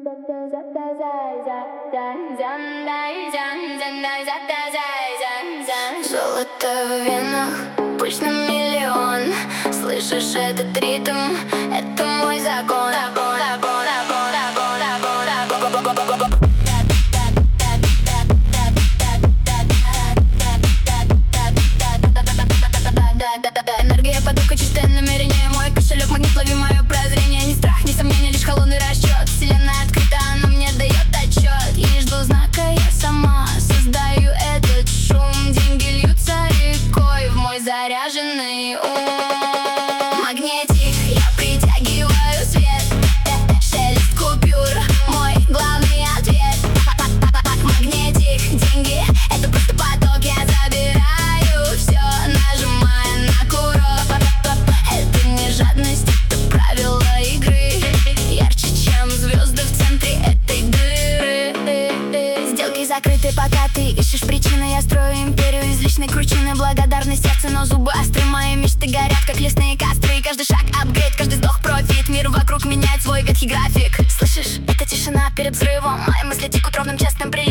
Золото в венах, пусть на миллион. Слышишь этот ритм? Это мой закон. Энергия потока, чистое намерение. Мой кошелек, магнит, лови мое прозрение. Ни страх, ни сомнения, лишь холодный расчет. Вселенная открыта, она мне дает отчет. И не жду знака, я сама создаю этот шум. Деньги льются рекой в мой заряженный ум. Магнетик, я притягиваю свет. Шелест купюр, мой главный ответ. Магнетик, деньги, это просто поток. Я забираю все, нажимая на курок. Это не жадность, это правила игры. Ярче, чем звезды в центре этой дыры. Сделки закрыты, пока ты ищешь причины. Я строю империю из личной кручины. Благодарность сердце, но зубы остры. Мои мечты горят, как лесные костры. И каждый шаг апгрейд, каждый вздох профит. Мир вокруг меняет свой ветхий график. Слышишь, это тишина перед взрывом. Мои мысли текут ровным частым приемом.